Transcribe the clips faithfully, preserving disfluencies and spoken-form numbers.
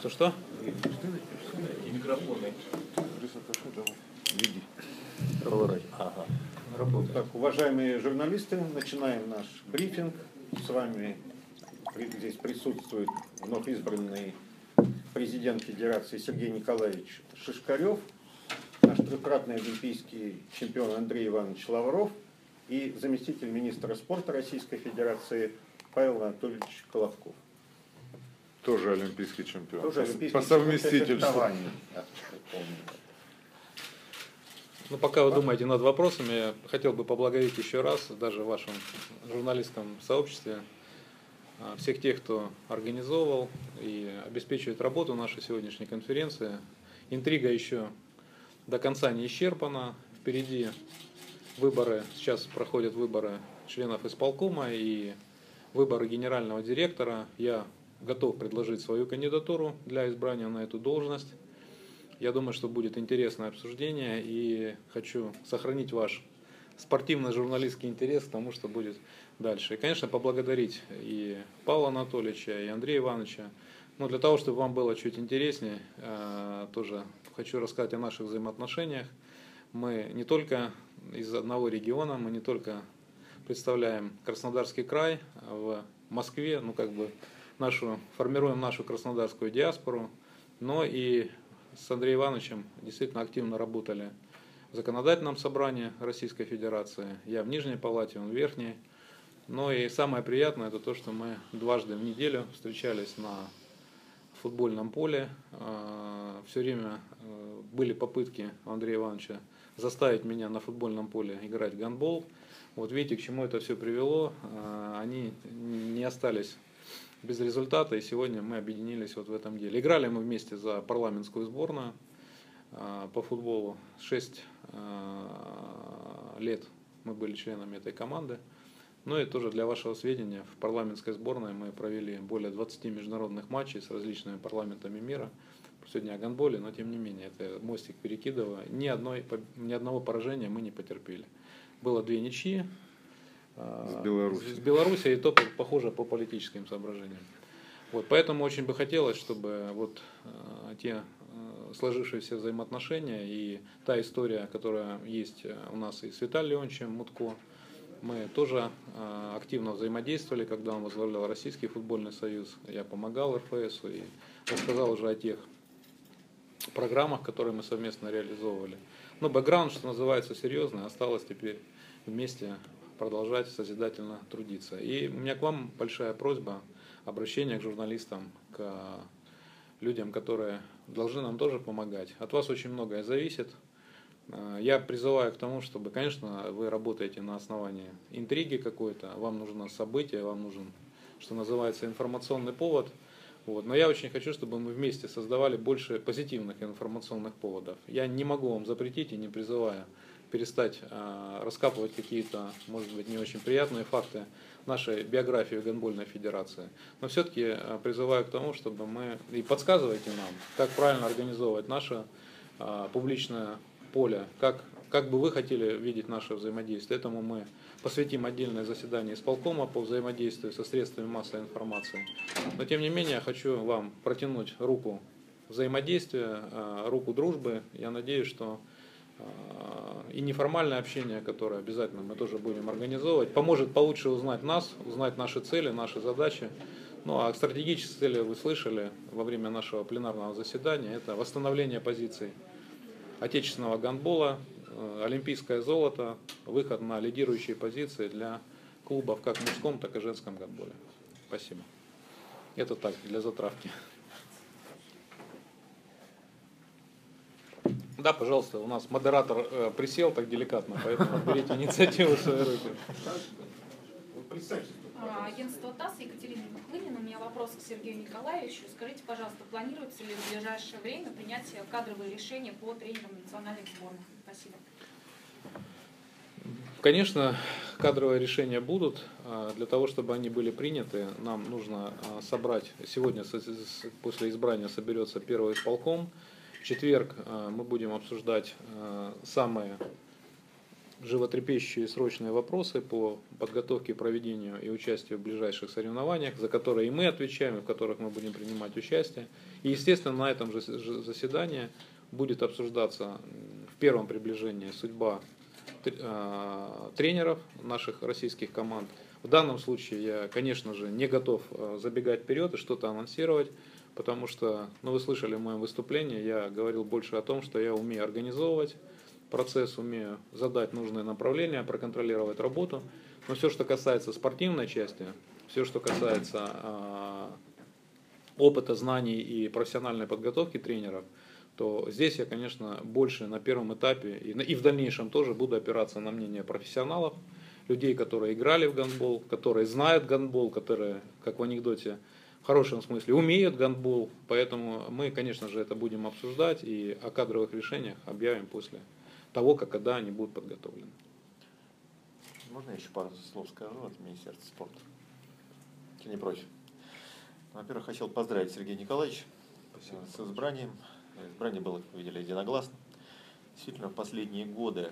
Что-что? Микрофоны. Ага. Так, уважаемые журналисты, начинаем наш брифинг. С вами здесь присутствует вновь избранный президент Федерации Сергей Николаевич Шишкарев, наш трехкратный олимпийский чемпион Андрей Иванович Лавров и заместитель министра спорта Российской Федерации Павел Анатольевич Коловков. Тоже олимпийский чемпион. Тоже олимпийский по совместительству. Ну, пока вы думаете над вопросами, я хотел бы поблагодарить еще раз, даже в вашем журналистском сообществе, всех тех, кто организовывал и обеспечивает работу нашей сегодняшней конференции. Интрига еще до конца не исчерпана. Впереди выборы, сейчас проходят выборы членов исполкома и выборы генерального директора. Я готов предложить свою кандидатуру для избрания на эту должность. Я думаю, что будет интересное обсуждение, и хочу сохранить ваш спортивно-журналистский интерес к тому, что будет дальше. И, конечно, поблагодарить и Павла Анатольевича, и Андрея Ивановича. Но для того, чтобы вам было чуть интереснее, тоже хочу рассказать о наших взаимоотношениях. Мы не только из одного региона, мы не только представляем Краснодарский край в Москве, ну как бы нашу, формируем нашу краснодарскую диаспору, но и с Андреем Ивановичем действительно активно работали в законодательном собрании Российской Федерации. Я в Нижней Палате, он в Верхней. Но и самое приятное это то, что мы дважды в неделю встречались на футбольном поле. Все время были попытки Андрея Ивановича заставить меня на футбольном поле играть в гандбол. Вот видите, к чему это все привело. Они не остались без результата, и сегодня мы объединились вот в этом деле. Играли мы вместе за парламентскую сборную э, по футболу. Шесть э, лет мы были членами этой команды. Ну и тоже для вашего сведения, в парламентской сборной мы провели более двадцати международных матчей с различными парламентами мира. Сегодня о гандболе, но тем не менее, это мостик перекидывая. Ни, одной, ни одного поражения мы не потерпели. Было две ничьи. С Беларусью. С Беларусью, и то похоже по политическим соображениям. Вот, поэтому очень бы хотелось, чтобы вот э, те э, сложившиеся взаимоотношения и та история, которая есть у нас и с Виталием Леонидовичем Мутко, мы тоже э, активно взаимодействовали, когда он возглавлял Российский футбольный союз. Я помогал эр эф эсу и рассказал уже о тех программах, которые мы совместно реализовывали. Но бэкграунд, что называется, серьезный, осталось теперь вместе продолжать созидательно трудиться. И у меня к вам большая просьба, обращение к журналистам, к людям, которые должны нам тоже помогать. От вас очень многое зависит. Я призываю к тому, чтобы, конечно, вы работаете на основании интриги какой-то, вам нужно событие, вам нужен, что называется, информационный повод. Вот. Но я очень хочу, чтобы мы вместе создавали больше позитивных информационных поводов. Я не могу вам запретить и не призываю перестать э, раскапывать какие-то, может быть, не очень приятные факты нашей биографии гандбольной федерации. Но все-таки э, призываю к тому, чтобы мы, и подсказывайте нам, как правильно организовывать наше э, публичное поле, как, как бы вы хотели видеть наше взаимодействие. Этому мы посвятим отдельное заседание исполкома по взаимодействию со средствами массовой информации. Но тем не менее, я хочу вам протянуть руку взаимодействия, э, руку дружбы. Я надеюсь, что и неформальное общение, которое обязательно мы тоже будем организовывать, поможет получше узнать нас, узнать наши цели, наши задачи. Ну а стратегические цели вы слышали во время нашего пленарного заседания. Это восстановление позиций отечественного гандбола, олимпийское золото, выход на лидирующие позиции для клубов как в мужском, так и женском гандболе. Спасибо. Это так, для затравки. Да, пожалуйста, у нас модератор э, присел так деликатно, поэтому берите инициативу в свои руки. Агентство ТАСС, Екатерина Мухлынина. У меня вопрос к Сергею Николаевичу. Скажите, пожалуйста, планируется ли в ближайшее время принятие кадровых решений по тренерам национальных сборных? Спасибо. Конечно, кадровые решения будут. Для того, чтобы они были приняты, нам нужно собрать, сегодня после избрания соберется первый исполком. В четверг мы будем обсуждать самые животрепещущие срочные вопросы по подготовке, проведению и участию в ближайших соревнованиях, за которые и мы отвечаем, и в которых мы будем принимать участие. И, естественно, на этом же заседании будет обсуждаться в первом приближении судьба тренеров наших российских команд. В данном случае я, конечно же, не готов забегать вперед и что-то анонсировать, потому что, ну, вы слышали в моем выступлении, я говорил больше о том, что я умею организовывать процесс, умею задать нужное направление, проконтролировать работу. Но все, что касается спортивной части, все, что касается э, опыта, знаний и профессиональной подготовки тренеров, то здесь я, конечно, больше на первом этапе и, и в дальнейшем тоже буду опираться на мнение профессионалов, людей, которые играли в гандбол, которые знают гандбол, которые, как в анекдоте, в хорошем смысле умеют гандбол. Поэтому мы, конечно же, это будем обсуждать и о кадровых решениях объявим после того, как когда они будут подготовлены. Можно я еще пару слов скажу от Министерства спорта? Ты не против? Во-первых, хотел поздравить Сергея Николаевича Спасибо. с избранием. Избрание было, как вы видели, единогласно. Действительно, в последние годы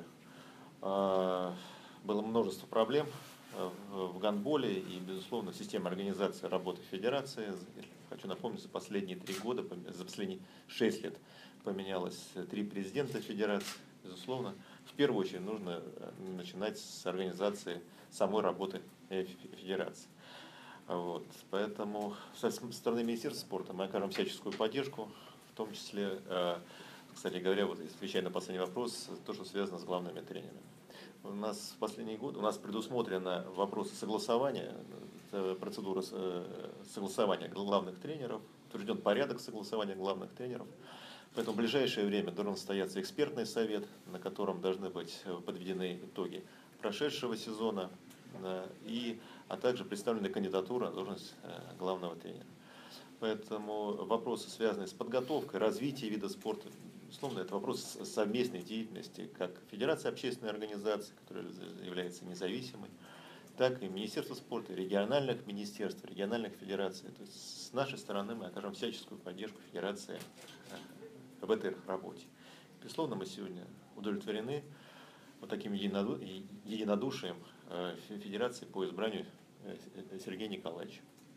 э, было множество проблем в гандболе и, безусловно, система организации работы федерации. Хочу напомнить, за последние три года, за последние шесть лет поменялось три президента федерации. Безусловно, в первую очередь нужно начинать с организации самой работы федерации. Вот. Поэтому со стороны Министерства спорта мы окажем всяческую поддержку, в том числе, кстати говоря, вот отвечая на последний вопрос, то, что связано с главными тренерами. У нас в последние годы у нас предусмотрены вопросы согласования, процедура согласования главных тренеров, утвержден порядок согласования главных тренеров. Поэтому в ближайшее время должен состояться экспертный совет, на котором должны быть подведены итоги прошедшего сезона, и, а также представлена кандидатура на должность главного тренера. Поэтому вопросы, связанные с подготовкой, развитием вида спорта, безусловно, это вопрос совместной деятельности как Федерации общественной организации, которая является независимой, так и Министерства спорта, региональных министерств, региональных федераций. То есть с нашей стороны мы окажем всяческую поддержку Федерации в этой работе. Безусловно, мы сегодня удовлетворены вот таким единодушием Федерации по избранию Сергея Николаевича.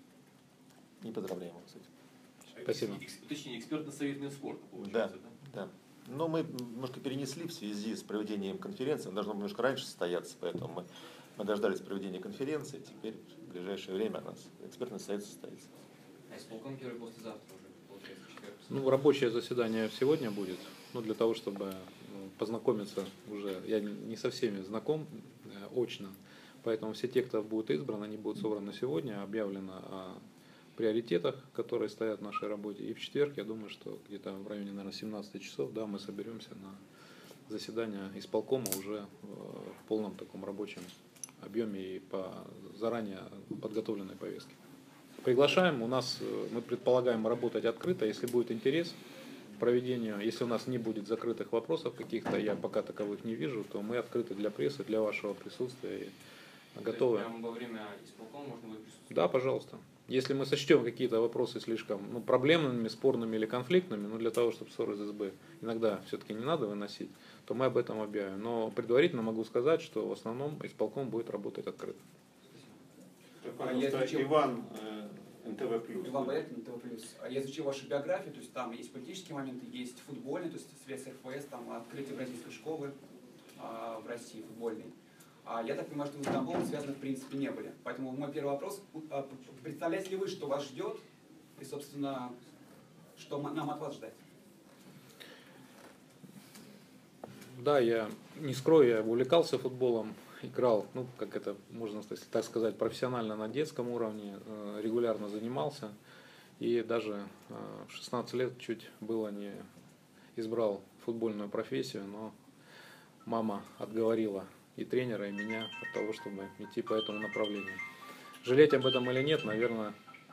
И поздравляем его с этим. Спасибо. Точнее, экспертно-советный спорт, получается, да? Да, да. Но мы немножко перенесли в связи с проведением конференции. Она должна немножко раньше состояться, поэтому мы, мы дождались проведения конференции. Теперь в ближайшее время у нас экспертный совет состоится. А исполком первый послезавтра уже, получается, четверг? Ну, рабочее заседание сегодня будет, ну, для того, чтобы познакомиться уже, я не со всеми знаком очно, поэтому все те, кто будут избраны, они будут собраны сегодня, объявлено о приоритетах, которые стоят в нашей работе. И в четверг, я думаю, что где-то в районе, наверное, семнадцати часов, да, мы соберемся на заседание исполкома уже в полном таком рабочем объеме и по заранее подготовленной повестке. Приглашаем, у нас, мы предполагаем работать открыто, если будет интерес к проведению, если у нас не будет закрытых вопросов каких-то, я пока таковых не вижу, то мы открыты для прессы, для вашего присутствия и готовы. Прямо во время исполкома можно будет присутствовать? Да, пожалуйста. Если мы сочтем какие-то вопросы слишком ну, проблемными, спорными или конфликтными, ну, для того, чтобы ссоры из избы иногда все-таки не надо выносить, то мы об этом объявим. Но предварительно могу сказать, что в основном исполком будет работать открыто. А я изучил... Иван, э, эн тэ вэ плюс. Иван Бояркин, эн тэ вэ плюс. Я изучил вашу биографию, то есть там есть политические моменты, есть футбольный, то есть связь с эр эф эс, там открытие бразильской школы а, в России, футбольной. А я так понимаю, что вы с гандболом связаны в принципе не были. Поэтому мой первый вопрос, представляете ли вы, что вас ждет, и, собственно, что нам от вас ждать? Да, я не скрою, я увлекался футболом, играл, ну, как это можно так сказать, профессионально на детском уровне, регулярно занимался. И даже в шестнадцать лет чуть было не избрал футбольную профессию, но мама отговорила и тренера, и меня от того, чтобы идти по этому направлению. Жалеть об этом или нет, наверное,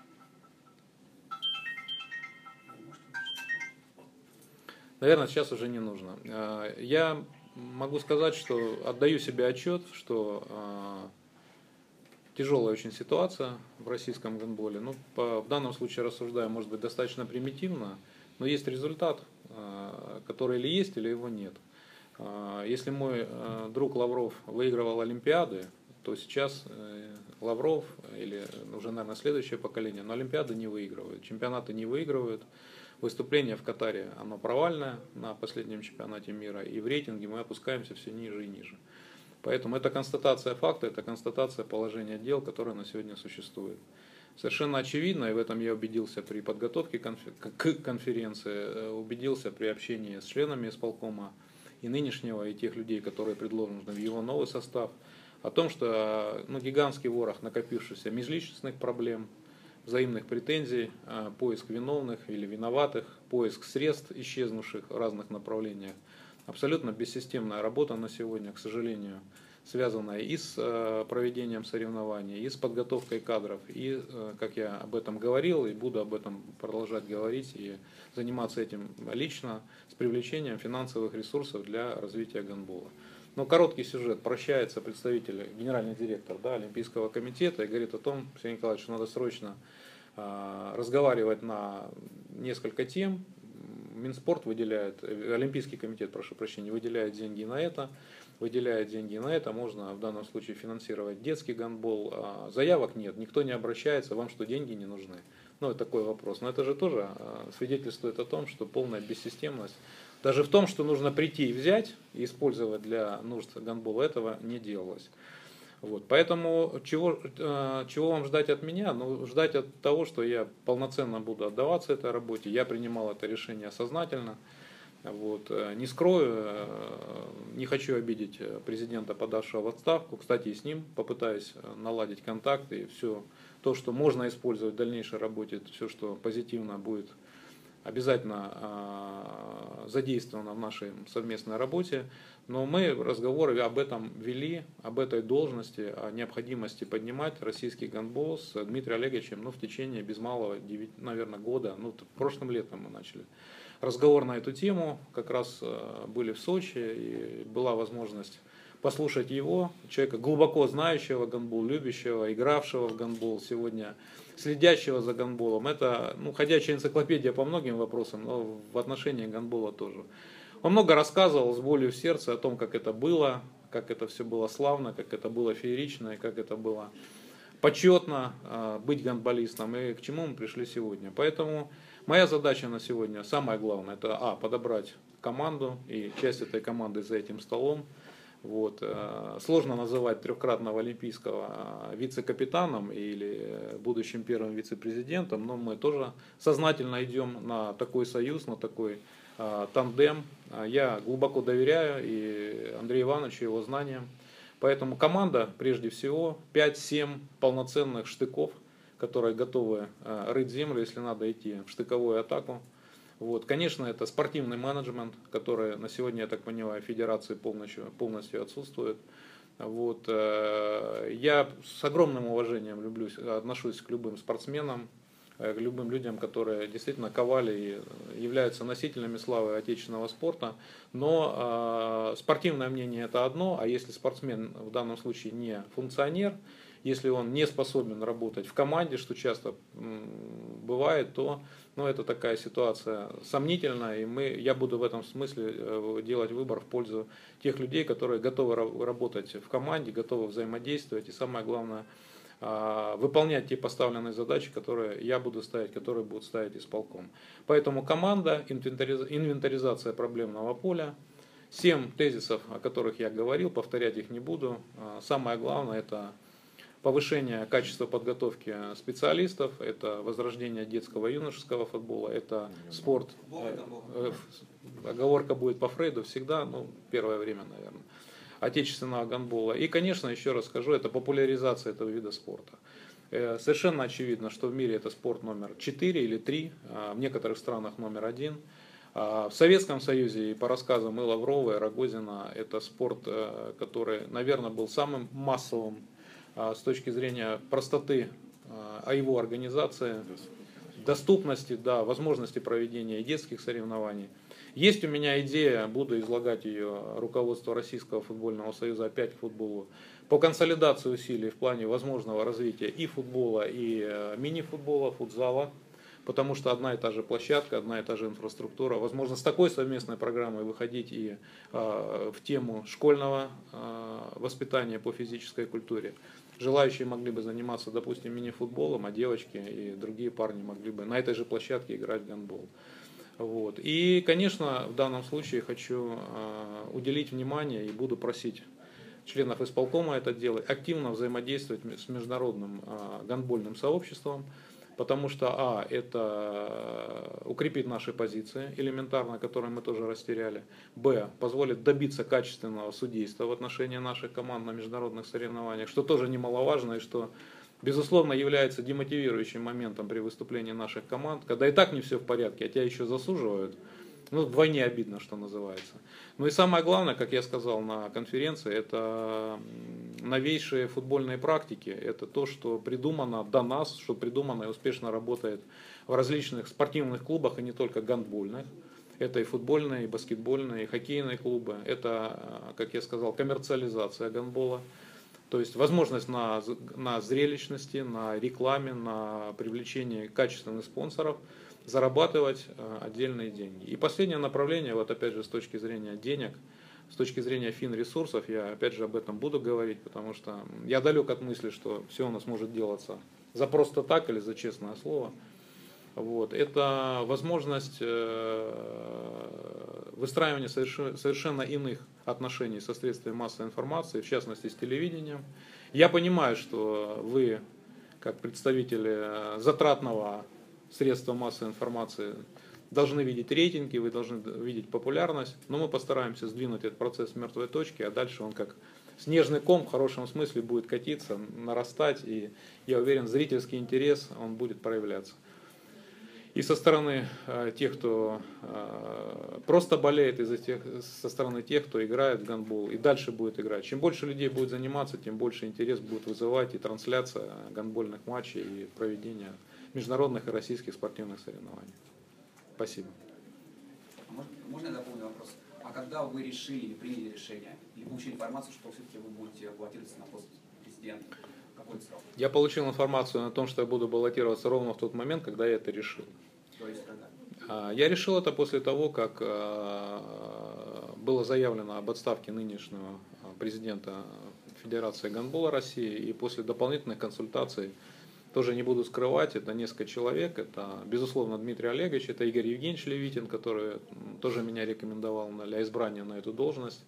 наверное, сейчас уже не нужно. Я могу сказать, что отдаю себе отчет, что тяжелая очень ситуация в российском гандболе. Ну, по, в данном случае рассуждаю, может быть, достаточно примитивно, но есть результат, который или есть, или его нет. Если мой друг Лавров выигрывал Олимпиады, то сейчас Лавров или уже, наверное, следующее поколение, но Олимпиады не выигрывают, чемпионаты не выигрывают. Выступление в Катаре, оно провальное на последнем чемпионате мира, и в рейтинге мы опускаемся все ниже и ниже. Поэтому это констатация факта, это констатация положения дел, которое на сегодня существует. Совершенно очевидно, и в этом я убедился при подготовке к конференции, убедился при общении с членами исполкома и нынешнего, и тех людей, которые предложены в его новый состав, о том, что ну, гигантский ворох накопившихся межличностных проблем, взаимных претензий, поиск виновных или виноватых, поиск средств, исчезнувших в разных направлениях. Абсолютно бессистемная работа на сегодня, к сожалению, связанная и с проведением соревнований, и с подготовкой кадров, и, как я об этом говорил, и буду об этом продолжать говорить, и заниматься этим лично, с привлечением финансовых ресурсов для развития гандбола. Но короткий сюжет. Прощается представитель, генеральный директор да, Олимпийского комитета и говорит о том, Сергей Николаевич, что надо срочно э, разговаривать на несколько тем. Минспорт выделяет, Олимпийский комитет, прошу прощения, выделяет деньги на это, выделяет деньги на это. Можно в данном случае финансировать детский гандбол. А заявок нет, никто не обращается, вам что, деньги не нужны? Ну, это такой вопрос. Но это же тоже свидетельствует о том, что полная бессистемность. Даже в том, что нужно прийти и взять, и использовать для нужд гандбола, этого не делалось. Вот. Поэтому чего, чего вам ждать от меня? Ну, ждать от того, что я полноценно буду отдаваться этой работе. Я принимал это решение сознательно. Вот. Не скрою, не хочу обидеть президента, подавшего в отставку. Кстати, и с ним попытаюсь наладить контакты. И все то, что можно использовать в дальнейшей работе, все, что позитивно будет обязательно э, задействовано в нашей совместной работе, но мы разговоры об этом вели, об этой должности, о необходимости поднимать российский гандбол с Дмитрием Олеговичем ну, в течение без малого, девять, наверное, года, ну, прошлым летом мы начали разговор на эту тему, как раз э, были в Сочи, и была возможность послушать его, человека глубоко знающего гандбол, любящего, игравшего в гандбол сегодня, следящего за гандболом. Это ну, ходячая энциклопедия по многим вопросам, но в отношении гандбола тоже. Он много рассказывал с болью в сердце о том, как это было, как это все было славно, как это было феерично, и как это было почетно э, быть гандболистом, и к чему мы пришли сегодня. Поэтому моя задача на сегодня, самое главное, это а, подобрать команду, и часть этой команды за этим столом. Вот. Сложно называть трехкратного олимпийского вице-капитаном или будущим первым вице-президентом, но мы тоже сознательно идем на такой союз, на такой э, тандем. Я глубоко доверяю и Андрею Ивановичу, его знаниям. Поэтому команда, прежде всего, пять-семь полноценных штыков, которые готовы э, рыть землю, если надо идти в штыковую атаку. Вот. Конечно, это спортивный менеджмент, который на сегодня, я так понимаю, в федерации полностью, полностью отсутствует. Вот. Я с огромным уважением люблю, отношусь к любым спортсменам, к любым людям, которые действительно ковали и являются носителями славы отечественного спорта. Но э, спортивное мнение это одно, а если спортсмен в данном случае не функционер, если он не способен работать в команде, что часто бывает, то ну, это такая ситуация сомнительная, и мы, я буду в этом смысле делать выбор в пользу тех людей, которые готовы работать в команде, готовы взаимодействовать, и самое главное, выполнять те поставленные задачи, которые я буду ставить, которые будут ставить исполком. Поэтому команда, инвентаризация проблемного поля, семь тезисов, о которых я говорил, повторять их не буду. Самое главное это повышение качества подготовки специалистов, это возрождение детского и юношеского футбола, это спорт. Оговорка будет по Фрейду всегда, ну, первое время, наверное, отечественного гандбола. И, конечно, еще раз скажу, это популяризация этого вида спорта. Совершенно очевидно, что в мире это спорт номер четыре или три, в некоторых странах номер один. В Советском Союзе, и по рассказам и Лаврова, и Рогозина, это спорт, который, наверное, был самым массовым с точки зрения простоты о его организации, доступности, да, возможности проведения и детских соревнований. Есть у меня идея, буду излагать ее руководству Российского футбольного союза опять к футболу, по консолидации усилий в плане возможного развития и футбола, и мини-футбола, футзала. потому что одна и та же площадка, одна и та же инфраструктура. Возможно, с такой совместной программой выходить и э, в тему школьного э, воспитания по физической культуре. Желающие могли бы заниматься, допустим, мини-футболом, а девочки и другие парни могли бы на этой же площадке играть в гандбол. Вот. И, конечно, в данном случае хочу э, уделить внимание и буду просить членов исполкома это делать, активно взаимодействовать с международным э, гандбольным сообществом, потому что, а, это укрепит наши позиции элементарно, которые мы тоже растеряли, б, позволит добиться качественного судейства в отношении наших команд на международных соревнованиях, что тоже немаловажно и что, безусловно, является демотивирующим моментом при выступлении наших команд, когда и так не все в порядке, а тебя еще засуживают. Ну, вдвойне обидно, что называется. Ну и самое главное, как я сказал на конференции, это новейшие футбольные практики. Это то, что придумано до нас, что придумано и успешно работает в различных спортивных клубах, и не только гандбольных. Это и футбольные, и баскетбольные, и хоккейные клубы. Это, как я сказал, коммерциализация гандбола. То есть возможность на, на зрелищности, на рекламе, на привлечении качественных спонсоров зарабатывать отдельные деньги. И последнее направление, вот опять же с точки зрения денег, с точки зрения финресурсов, я опять же об этом буду говорить, потому что я далек от мысли, что все у нас может делаться за просто так или за честное слово. Вот. Это возможность выстраивания совершенно иных отношений со средствами массовой информации, в частности с телевидением. Я понимаю, что вы, как представители затратного средства массовой информации, должны видеть рейтинги, вы должны видеть популярность, но мы постараемся сдвинуть этот процесс с мертвой точки, а дальше он как снежный ком в хорошем смысле будет катиться, нарастать, и я уверен, зрительский интерес он будет проявляться. И со стороны э, тех, кто э, просто болеет, и за тех, со стороны тех, кто играет в гандбол и дальше будет играть. Чем больше людей будет заниматься, тем больше интерес будет вызывать и трансляция гандбольных матчей, и проведение международных и российских спортивных соревнований. Спасибо. Можно я дополню вопрос? А когда вы решили или приняли решение, или получили информацию, что все-таки вы будете баллотироваться на пост президента? Какой срок? Я получил информацию о том, что я буду баллотироваться ровно в тот момент, когда я это решил. То есть когда? Я решил это после того, как было заявлено об отставке нынешнего президента Федерации гандбола России, и после дополнительных консультаций, тоже не буду скрывать, это несколько человек, это, безусловно, Дмитрий Олегович, это Игорь Евгеньевич Левитин, который тоже меня рекомендовал для избрания на эту должность.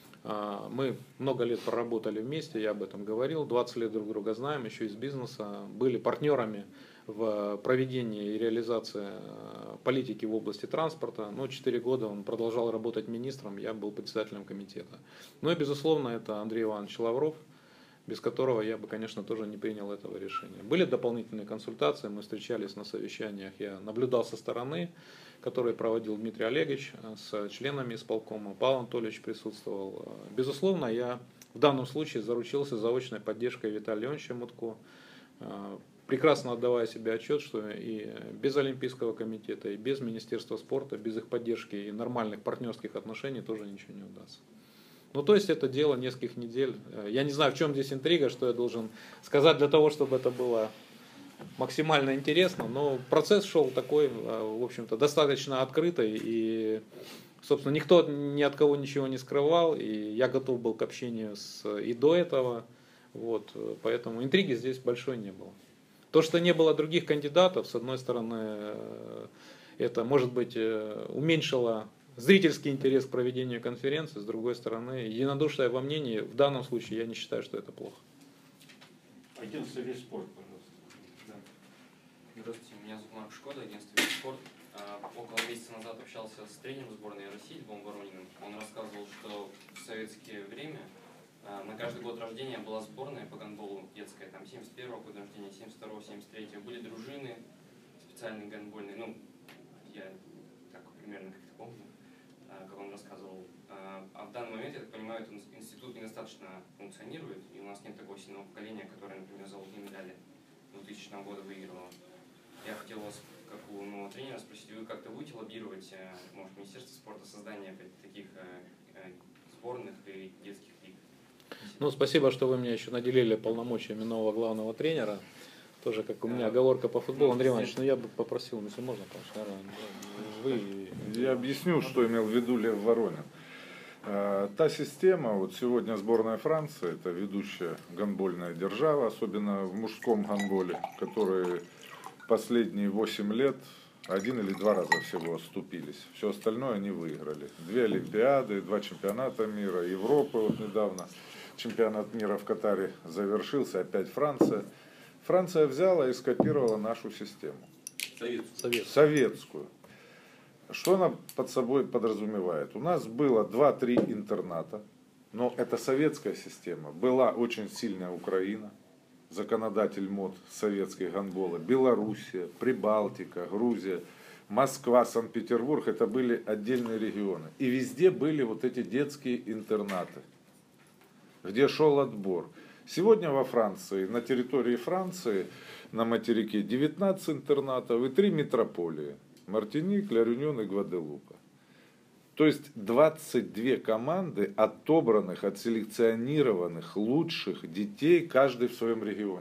Мы много лет проработали вместе, я об этом говорил, двадцать лет друг друга знаем, еще из бизнеса, были партнерами в проведении и реализации политики в области транспорта, но четыре года он продолжал работать министром, я был председателем комитета. Ну и, безусловно, это Андрей Иванович Лавров, без которого я бы, конечно, тоже не принял этого решения. Были дополнительные консультации, мы встречались на совещаниях, я наблюдал со стороны, которые проводил Дмитрий Олегович с членами исполкома, Павел Анатольевич присутствовал. Безусловно, я в данном случае заручился заочной поддержкой Виталия Леонидовича Мутко, прекрасно отдавая себе отчет, что и без Олимпийского комитета, и без Министерства спорта, без их поддержки и нормальных партнерских отношений тоже ничего не удастся. Ну, то есть это дело нескольких недель. Я не знаю, в чем здесь интрига, что я должен сказать для того, чтобы это было максимально интересно, но процесс шел такой, в общем-то, достаточно открытый, и, собственно, никто ни от кого ничего не скрывал, и я готов был к общению с, и до этого, вот, поэтому интриги здесь большой не было. То, что не было других кандидатов, с одной стороны, это, может быть, уменьшило зрительский интерес к проведению конференции, с другой стороны, единодушное во мнении, в данном случае я не считаю, что это плохо. Агентство «Весь спорт», пожалуйста. Да. Здравствуйте, меня зовут Марк Шкода, агентство «Весь спорт». Около месяца назад общался с тренером сборной России Львом Ворониным. Он рассказывал, что в советское время на каждый год рождения была сборная по гандболу детская, там семьдесят первого года рождения, семьдесят второго, семьдесят третьего. Были дружины специальные гандбольные, ну, я так примерно как-то помню, как он рассказывал. А в данный момент, я так понимаю, этот институт недостаточно функционирует, и у нас нет такого сильного поколения, которое, например, золотые медали двухтысячного года выигрывало. Я хотел вас, как у нового тренера, спросить, вы как-то будете лоббировать, может, Министерство спорта, создание таких сборных и детских лиг? Ну, спасибо, что вы меня еще наделили полномочиями нового главного тренера. Тоже как у меня оговорка по футболу. Андрей Иванович, ну я бы попросил, если можно, конечно, наверное, вы... Я объясню, что имел в виду Лев Воронин. Та система, вот сегодня сборная Франции, это ведущая гандбольная держава, особенно в мужском гандболе, которые последние восемь лет один или два раза всего оступились. Все остальное они выиграли. Две Олимпиады, два чемпионата мира, Европы вот недавно. Чемпионат мира в Катаре завершился, опять Франция. Франция взяла и скопировала нашу систему. Советскую. Советскую. Что она под собой подразумевает? У нас было два-три интерната, но это советская система. Была очень сильная Украина, законодатель мод советских гандбола, Белоруссия, Прибалтика, Грузия, Москва, Санкт-Петербург. Это были отдельные регионы. И везде были вот эти детские интернаты, где шел отбор. Сегодня во Франции, на территории Франции, на материке девятнадцать интернатов и три метрополии. Мартиник, Ля Реюньон и Гваделупа. То есть двадцать две команды, отобранных, отселекционированных, лучших детей, каждый в своем регионе.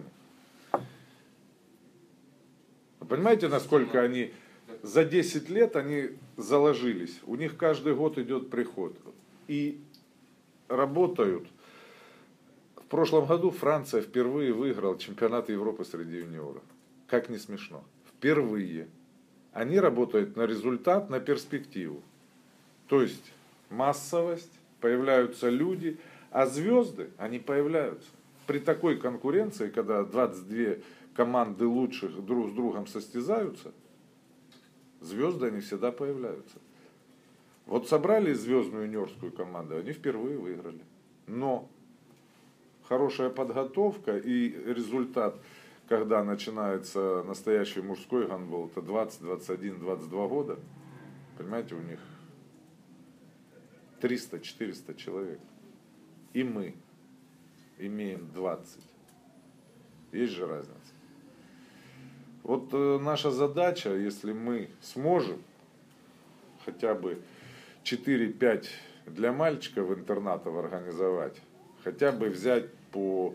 Вы понимаете, насколько они за десять лет они заложились? У них каждый год идет приход. И работают. В прошлом году Франция впервые выиграла чемпионат Европы среди юниоров. Как не смешно. Впервые. Они работают на результат, на перспективу. То есть массовость, появляются люди, а звезды, они появляются. При такой конкуренции, когда двадцать две команды лучших друг с другом состязаются, звезды, они всегда появляются. Вот собрали звездную юниорскую команду, они впервые выиграли. Но хорошая подготовка и результат, когда начинается настоящий мужской гандбол, это двадцать, двадцать один, двадцать два года, понимаете, у них триста-четыреста человек. И мы имеем двадцать. Есть же разница. Вот э, наша задача, если мы сможем хотя бы четыре-пять для мальчиков интернатов организовать, хотя бы взять по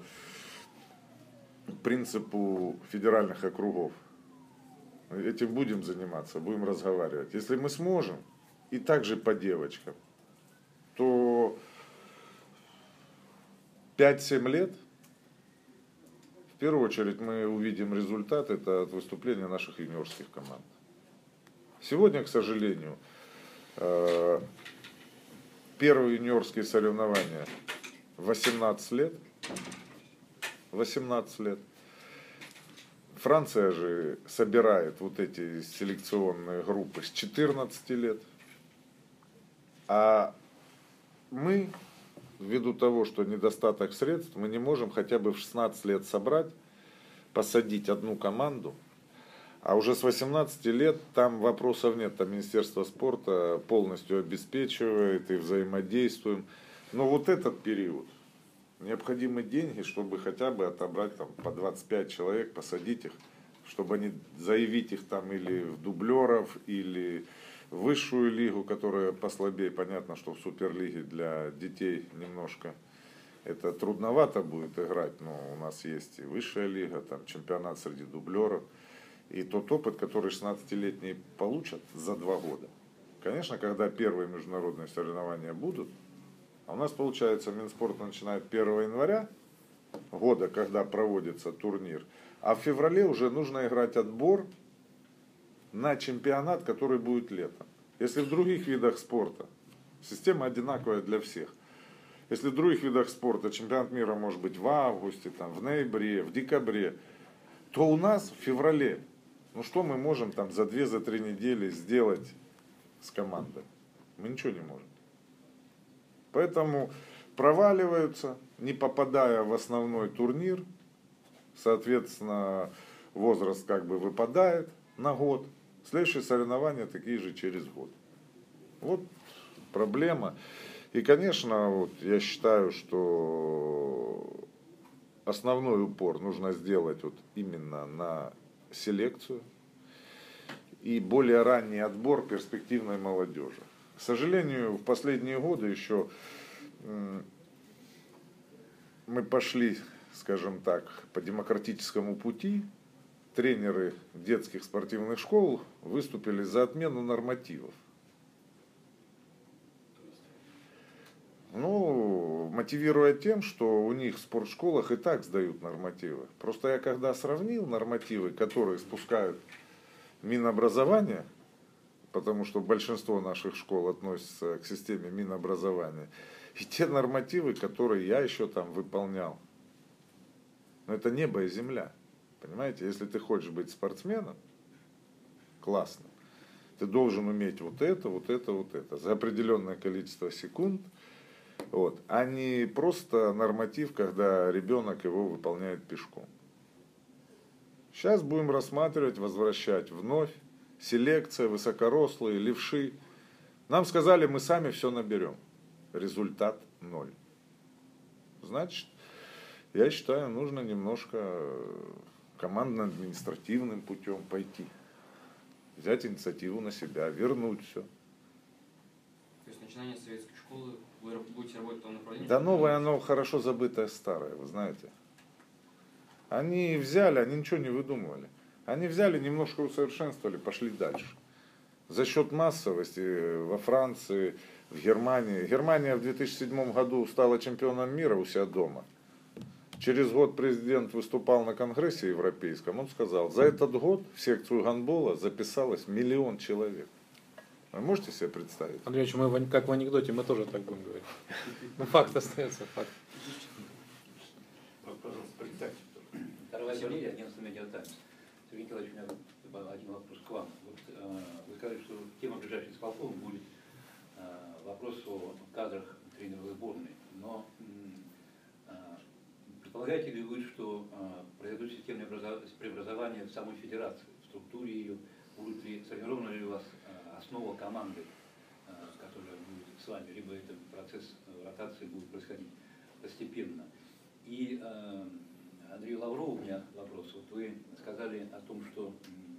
принципу федеральных округов. Этим будем заниматься, будем разговаривать. Если мы сможем, и также по девочкам, то пять-семь лет, в первую очередь мы увидим результат, это от выступления наших юниорских команд. Сегодня, к сожалению, первые юниорские соревнования восемнадцать лет. восемнадцать лет. Франция же собирает вот эти селекционные группы с четырнадцати лет. А мы, ввиду того, что недостаток средств, мы не можем хотя бы в шестнадцать лет собрать, посадить одну команду. А уже с восемнадцати лет там вопросов нет. Там Министерство спорта полностью обеспечивает и взаимодействуем. Но вот этот период, необходимы деньги, чтобы хотя бы отобрать там по двадцать пять человек, посадить их, чтобы они заявить их там или в дублеров, или в высшую лигу, которая послабее. Понятно, что в суперлиге для детей немножко это трудновато будет играть, но у нас есть и высшая лига, там чемпионат среди дублеров. И тот опыт, который шестнадцатилетние получат за два года. Конечно, когда первые международные соревнования будут, а у нас, получается, Минспорт начинает первого января года, когда проводится турнир, а в феврале уже нужно играть отбор на чемпионат, который будет летом. Если в других видах спорта система одинаковая для всех. Если в других видах спорта чемпионат мира может быть в августе, там, в ноябре, в декабре, то у нас в феврале. Ну что мы можем там за две-три недели сделать с командой? Мы ничего не можем. Поэтому проваливаются, не попадая в основной турнир. Соответственно, возраст как бы выпадает на год. Следующие соревнования такие же через год. Вот проблема. И, конечно, вот я считаю, что основной упор нужно сделать вот именно на селекцию и более ранний отбор перспективной молодежи. К сожалению, в последние годы еще мы пошли, скажем так, по демократическому пути, тренеры детских спортивных школ выступили за отмену нормативов. Ну, мотивируя тем, что у них в спортшколах и так сдают нормативы. Просто я когда сравнил нормативы, которые спускают Минобразование, потому что большинство наших школ относится к системе Минобразования, и те нормативы, которые я еще там выполнял. Но это небо и земля. Понимаете, если ты хочешь быть спортсменом, классно, ты должен уметь вот это, вот это, вот это, за определенное количество секунд. Вот. А не просто норматив, когда ребенок его выполняет пешком. Сейчас будем рассматривать, возвращать вновь. Селекция, высокорослые, левши. Нам сказали, мы сами все наберем. Результат ноль. Значит, я считаю, нужно немножко командно-административным путем пойти. Взять инициативу на себя, вернуть все. То есть начинание советской школы, вы будете работать в том направлении? Да новое, оно хорошо забытое старое, вы знаете. Они взяли, они ничего не выдумывали. Они взяли, немножко усовершенствовали, пошли дальше. За счет массовости во Франции, в Германии. Германия в две тысячи седьмом году стала чемпионом мира у себя дома. Через год президент выступал на конгрессе европейском. Он сказал, за этот год в секцию гандбола записалось миллион человек. Вы можете себе представить? Андрей Ильич, мы как в анекдоте, мы тоже так будем говорить. Ну, факт остается факт. Пожалуйста, представьте. Второй Василий, агентство «Медиатаймс». Сергей Николаевич, у меня один вопрос к вам. Вот, э, вы сказали, что тема ближайшей исполкома будет э, вопрос о кадрах тренеров сборной. Но э, предполагаете ли вы, что э, произойдут системные преобразования в самой федерации, в структуре ее? Будет ли, сформирована ли у вас э, основа команды, э, которая будет с вами, либо этот процесс э, ротации будет происходить постепенно? И э, Андрею Лаврову у меня вопрос. Вот вы сказали о том, что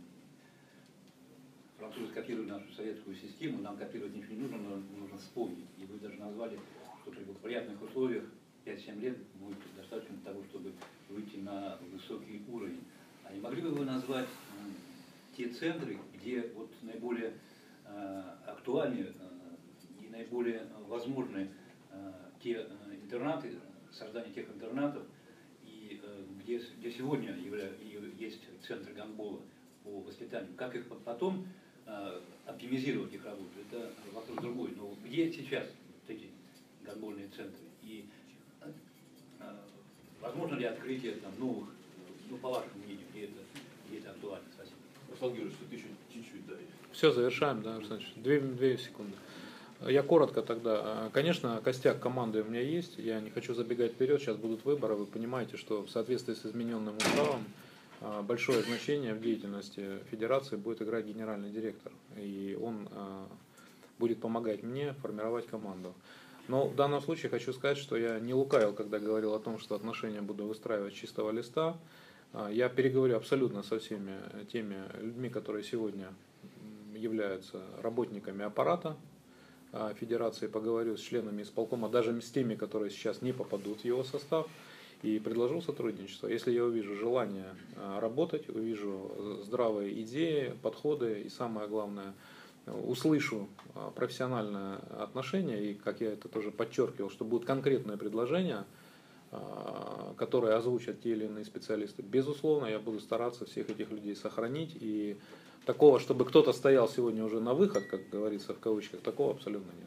французы копируют нашу советскую систему, нам копировать ничего не нужно, но нужно вспомнить. И вы даже назвали, что при благоприятных условиях пять-семь лет будет достаточно для того, чтобы выйти на высокий уровень. А не могли бы вы назвать те центры, где вот наиболее э, актуальны э, и наиболее возможны э, те э, интернаты, создание тех интернатов, и э, где, где сегодня явля, есть центры гандбола по воспитанию, как их потом э, оптимизировать их работу, это вопрос другой. Но где сейчас вот эти гандбольные центры? И э, возможно ли открытие там, новых, ну, по вашему мнению, где это, где это актуально? Спасибо. Руслан Георгиевич, что ты еще чуть-чуть дай. Все, завершаем, да, значит, две, две секунды. Я коротко тогда. Конечно, костяк команды у меня есть. Я не хочу забегать вперед. Сейчас будут выборы. Вы понимаете, что в соответствии с измененным уставом большое значение в деятельности федерации будет играть генеральный директор. И он будет помогать мне формировать команду. Но в данном случае хочу сказать, что я не лукавил, когда говорил о том, что отношения буду выстраивать с чистого листа. Я переговорю абсолютно со всеми теми людьми, которые сегодня являются работниками аппарата федерации, поговорю с членами исполкома, даже с теми, которые сейчас не попадут в его состав, и предложил сотрудничество. Если я увижу желание работать, увижу здравые идеи, подходы и, самое главное, услышу профессиональное отношение, и, как я это тоже подчеркивал, что будут конкретные предложения, которые озвучат те или иные специалисты, безусловно, я буду стараться всех этих людей сохранить. И такого, чтобы кто-то стоял сегодня уже на выход, как говорится в кавычках, такого абсолютно нет.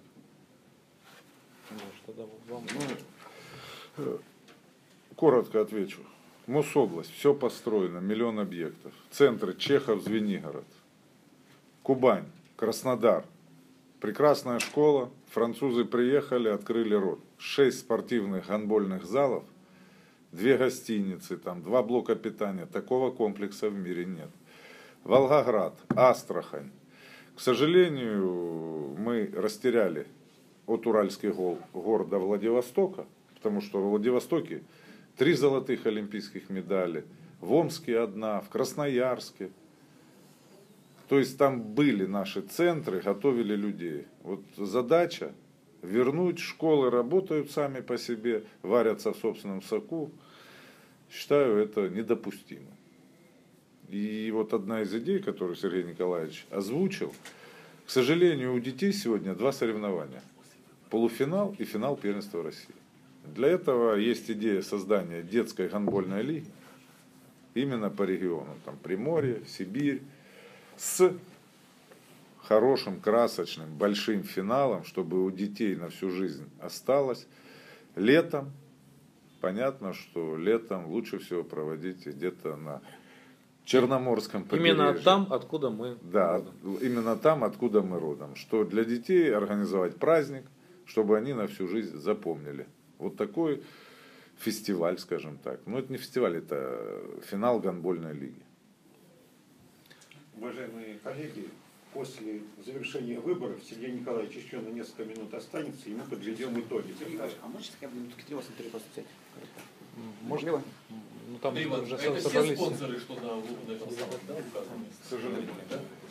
Тогда вам... ну, коротко отвечу. Мособласть, все построено, миллион объектов. Центры Чехов, Звенигород. Кубань, Краснодар. Прекрасная школа. Французы приехали, открыли рот. Шесть спортивных гандбольных залов, две гостиницы, там, два блока питания. Такого комплекса в мире нет. Волгоград, Астрахань. К сожалению, мы растеряли от Уральских гор до Владивостока, потому что в Владивостоке три золотых олимпийских медали, в Омске одна, в Красноярске. То есть там были наши центры, готовили людей. Вот задача вернуть, школы работают сами по себе, варятся в собственном соку. Считаю это недопустимо. И вот одна из идей, которую Сергей Николаевич озвучил, к сожалению, у детей сегодня два соревнования. Полуфинал и финал первенства России. Для этого есть идея создания детской гандбольной лиги, именно по регионам, там Приморье, Сибирь, с хорошим, красочным, большим финалом, чтобы у детей на всю жизнь осталось. Летом, понятно, что летом лучше всего проводить где-то на Черноморском побережье. Именно там, откуда мы Да, родом. именно там, откуда мы родом. Что для детей организовать праздник, чтобы они на всю жизнь запомнили. Вот такой фестиваль, скажем так. Но это не фестиваль, это финал гандбольной лиги. Уважаемые коллеги, после завершения выборов Сергей Николаевич еще на несколько минут останется, и мы подведем итоги. Сергей Николаевич, а можете я буду для вас интервью просто взять? Можно? Ну там Иван, уже это все собрались. спонсоры, что на, на этом самом, да, указаны? К сожалению. Да?